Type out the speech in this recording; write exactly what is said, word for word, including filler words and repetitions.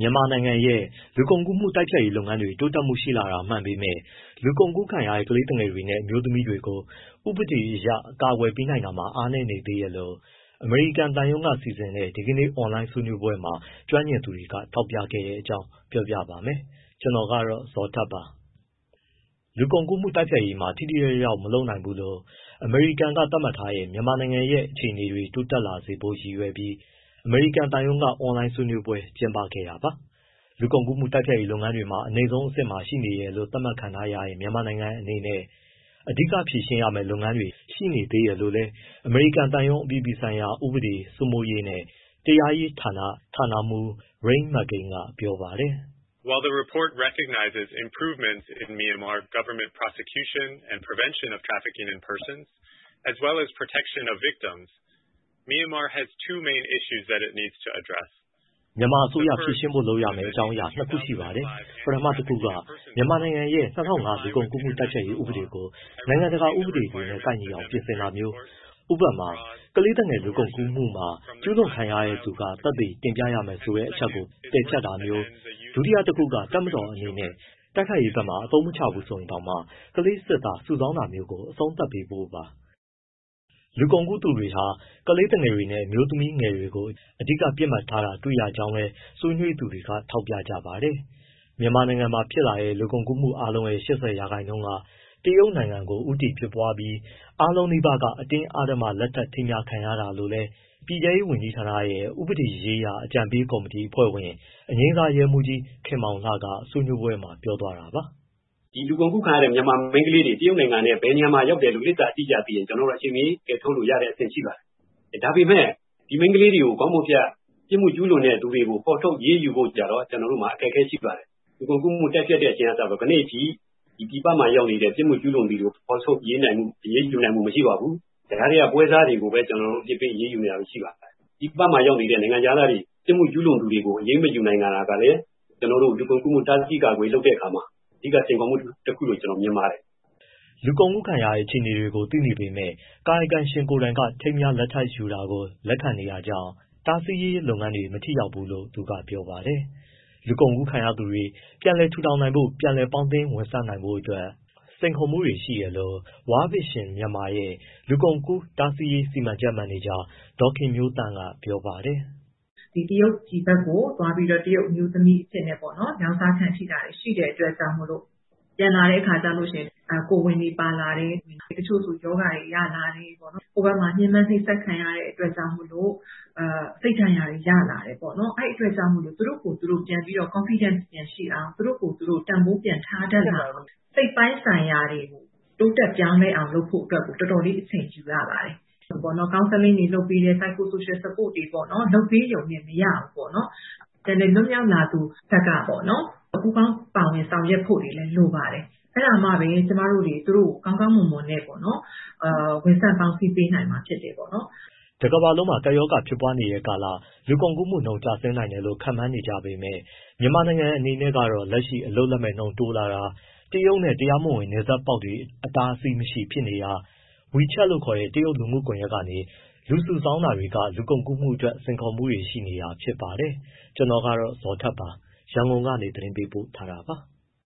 မြန်မာနိုင်ငံရဲ့လူကုန်ကူးမှုတိုက်ဖျက်ရေးလုပ်ငန်းတွေတိုးတက်မှုရှိလာတာမှန်ပေမဲ့လူကုန်ကူးခံရတဲ့ကလေးငယ်တွေနဲ့အမျိုးသမီးတွေကိုဥပဒေအရအကာအကွယ်ပေးနိုင်တာမှာအားနည်းနေသေးတယ်လို့အမေရိကန်သံရုံးကစီစဉ်တဲ့ဒီကနေ့ online ဆွေးနွေးပွဲမှာကျွမ်းကျင်သူတွေကထောက်ပြခဲ့တဲ့အကြောင်းပြောပြပါမယ်။ကျွန်တော်ကတော့ဇော်ထက်ပါ။လူကုန်ကူးမှုတိုက်ဖျက်ရေးမှာထိထိရောက်ရောက်မလုပ်နိုင်ဘူးလို့အမေရိကန်ကသတ်မှတ်ထားတဲ့မြန်မာနိုင်ငံရဲ့အခြေအနေတွေတိုးတက်လာစေဖို့ရည်ရွယ်ပြီးအမေရိကန်သံရုံးက online ဆွေးနွေးပွဲကျင်းပခဲ့တာပါ။လူကုန်ကူးမှုတိုက်ဖျက်ရေးလုပ်ငန်းတွေမှာအနည်းဆုံးအဆင့်မှာရှိနေတယ်လို့သတ်မှတ်ခံထားရတဲ့မြန်မာနိုင်ငံအနေနဲ့အဓိကဖြေရှင်းရမယ့်လုပ်ငန်းတွေရှိနေသေးတယ်လို့လည်းအမေရိကန်သံရုံးအပြည်ပြည်ဆိုင်ရာဥပဒေစိုးမိုးရေးနဲ့တရားရေးဌာနဌာနမှူး Rain McGinn ကပြောပါတယ်။ While the report recognizes improvements in Myanmar government prosecution and prevention of trafficking in persons, as well as protection of victims, Myanmar has two main issues that it needs to address. မြန်မာအစိုးရဖြေရှင်းဖို့လုပ်ရမယ့်အကြောင်းအရာနှစ်ခုရှိပါတယ်။ပထမတစ်ခုကမြန်မာနိုင်ငံရဲ့၂၀၀၅လူကုန်ကူးမှုတိုက်ဖျက်ရေးဥပဒေကိုနိုင်ငံတကာဥပဒေတွေနဲ့ကိုက်ညီအောင်ပြင်ဆင်တာမျိုးဥပမာကလေးငယ်လူကုန်ကူးမှုမှာကျူးလွန်ခံရတဲ့သူကသက်သေတင်ပြရမယ်ဆိုတဲ့အချက်ကိုပယ်ဖျက်တာမျိုးဒုတိယတစ်ခုကတပ်မတော်အနေနဲ့တိုက်ခိုက်ရေးဘက်မှာအသုံးမချဘူးဆိုရင်တောင်မှကလေးစစ်သားစုဆောင်းတာမျိုးကိုအဆုံးသတ်ပေးဖို့ပါလူကုန်ကူးသူတွေဟာကလေးငယ်တွေနဲ့အမျိုးသမီးငယ်တွေကိုအဓိကပြစ်မှတ်ထားတာတွေ့ရကြောင်းလဲဆွေးနွေးသူတွေကထောက်ပြကြပါတယ်မြန်မာနိုင်ငံမှာဖြစ်လာတဲ့လူကုန်ကူးမှုအားလုံးရဲ့၈၀ရာခိုင်နှုန်းကတရုတ်နိုင်ငံကိုဥတီဖြစ်ပွားပြီးအားလုံးနှိပါကအတင်းအဓမ္မလက်ထပ်ထိမ်းမြားခံရတာလို့လဲပြည်ထောင်စုဝန်ကြီးဌာနရဲ့ဥပဒေရေးရာအကြံပေးကော်မတီအဖွဲ့ဝင်အငြိမ်းစားရဲမှူးကြီးခင်မောင်လှကဆွေးနွေးပွဲမှာပြောသွားတာပါဒီလူကုန်ကူးခံရတဲ့မြန်မာမိန်းကလေးတွေတရုတ်နိုင်ငံနဲ့ဘယ်နေရာမှာရောက်တယ်လို့လိပ်စာအတိအကျသိရင်ကျွန်တော်တို့အချိန်မီကဲထုတ်လို့ရတဲ့အဆင့်ရှိပါတယ်။ဒါပေမဲ့ဒီမိန်းကလေးတွေကိုကောင်းမွန်ဖြတ်ပြစ်မှုကျူးလွန်တဲ့သူတွေကိုပေါ်ထုတ်ရေးယူဖို့ကြတော့ကျွန်တော်တို့မှာအခက်အခဲရှိပါတယ်။လူကုန်ကူးမှုတက်ပြတ်တဲ့အချိန်အစားတော့ခဏအထိဒီပြည်ပမှာရောက်နေတဲ့ပြစ်မှုကျူးလွန်သူတွေကိုပေါ်ထုတ်ရေးနိုင်မှုရေးယူနိုင်မှုမရှိပါဘူး။ဒါတွေကပွဲစားတွေကိုပဲကျွန်တော်တို့ပြစ်ပေးရေးယူနေတာရှိပါတယ်။ဒီပြည်ပမှာရောက်နေတဲ့နိုင်ငံသားတွေပြစ်မှုကျူးလွန်သူတွေကိုအရေးမယူနိုင်တာကလည်းကျွန်တော်တို့လူကုန်ကူးမှုတားဆီးကာကွယ်လုပ်တဲ့အခါမှာဒီကစိန်ခေါ်မှုတစ်ခုလို့ကျွန်တော်မြင်ပါတယ်လူကုန်မှုခံရတဲ့အခြေအနေတွေကိုသိနေပေမဲ့ကာယကံရှင်ကိုယ်တိုင်ကထိမ်းများလက်ထပ်ယူတာကိုလက်ခံနေရကြောင်းတားဆီးရေးလုပ်ငန်းတွေမထိရောက်ဘူးလို့သူကပြောပါတယ်လူကုန်မှုခံရသူတွေပြန်လည်ထူထောင်နိုင်ဖို့ပြန်လည်ပေါင်းသင်းဝန်ဆနိုင်ဖို့အတွက်စိန်ခေါ်မှုတွေရှိရလို့ World Vision မြန်မာရဲ့လူကုန်ကူးတားဆီးရေးစီမံချက်မန်နေဂျာဒေါက်ခင်မျိုးတန်းကပြောပါတယ်ဒီတရုတ်ပြည်ဘက်ကိုသွားပြီးတော့တရုတ်မျိုးသမီးအဖြစ်နဲ့ပေါ့နော်ညောင်စားခံထိတာရှိတဲ့အတွက်ကြောင့်မလို့ပြန်လာတဲ့အခါကျလို့ရှိရင်ကိုဝင်နေပါလာတယ်တချို့ဆိုယောဂါတွေရလာတယ်ပေါ့နော်ဟိုဘက်မှာညှဉ်းပန်းနှိပ်စက်ခံရတဲ့အတွက်ကြောင့်မလို့အာစိတ်ဓာတ်ရာတွေရလာတယ်ပေါ့နော်အဲ့အတွက်ကြောင့်မလို့သူတို့ကိုသူတို့ပြန်ပြီးတော့ confidence ပြန်ရှိအောင်သူတို့ကိုသူတို့တန်ဖိုးပြန်ထားတတ်လာအောင်စိတ်ပိုင်းဆိုင်ရာတွေကိုတိုးတက်ပြောင်းလဲအောင်လုပ်ဖို့အတွက်ကိုတော်တော်လေးအချိန်ယူရပါတယ်ပေါ့နော် counseling တွေလုပ်ပေးတဲ့ psycho social support တွေပေါ့နော်လုပ်ပေးရုံနဲ့မရဘူးပေါ့နော်တယ်လီလွတ်မြောက်လာသူဘက်ကပေါ့နော်အခုကောင်းပါဝင်ဆောင်ရွက်ဖို့တွေလည်းလိုပါတယ်အဲ့ဒါမှပဲကျမတို့တွေသူတို့ကောင်းကောင်းမွန်မွန်နဲ့ပေါ့နော်အာဝန်ဆန့်ပေါင်းစည်းပေးနိုင်မှာဖြစ်တယ်ပေါ့နော်တကမ္ဘာလုံးမှာကာယောဂဖြစ်ပွားနေတဲ့ကာလလူကုန်ကူးမှုနှုန်းကျဆင်းနိုင်တယ်လို့ခန့်မှန်းနေကြပေမဲ့မြန်မာနိုင်ငံအနေနဲ့ကတော့လက်ရှိအလုပ်လက်မဲ့နှုန်းတိုးလာတာတရုတ်နဲ့တရားမဝင်နယ်စပ်ပေါက်တွေအတားအဆီးမရှိဖြစ်နေတာ WeChat လို့ခေါ်တဲ့တရုတ်လူမှုကွန်ရက်ကနေလူစုဆောင်းတာတွေကလူကုန်ကူးမှုအတွက်စင်ခေါ်မှုတွေရှိနေတာဖြစ်ပါတယ်ကျွန်တော်ကတော့ဇော်ထက်ပါရန်ကုန်ကနေသတင်းပေးပို့ထားတာပါ